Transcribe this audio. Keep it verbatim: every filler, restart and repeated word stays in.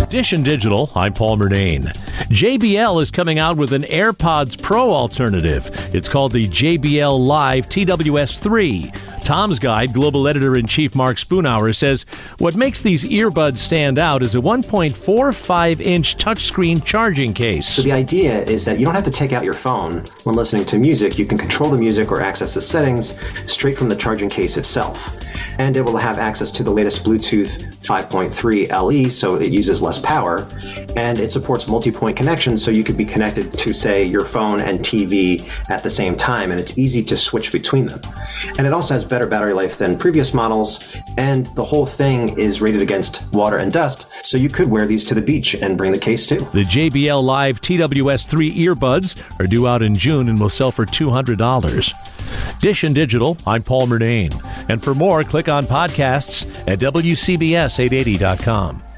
Dish and Digital, I'm Paul Murnane. J B L is coming out with an AirPods Pro alternative. It's called the J B L Live T W S three. Tom's Guide global editor-in-chief Mark Spoonhour says what makes these earbuds stand out is a one point four five inch touchscreen charging case. So the idea is that you don't have to take out your phone when listening to music. You can control the music or access the settings straight from the charging case itself. And it will have access to the latest Bluetooth five point three L E, so it uses less power. And it supports multi-point connections, so you could be connected to, say, your phone and T V at the same time, and it's easy to switch between them. And it also has better battery life than previous models, and the whole thing is rated against water and dust, so you could wear these to the beach and bring the case too. The J B L Live T W S three earbuds are due out in June and will sell for two hundred dollars. Dish and Digital, I'm Paul Murnane. And for more, click on podcasts at W C B S eight eighty dot com.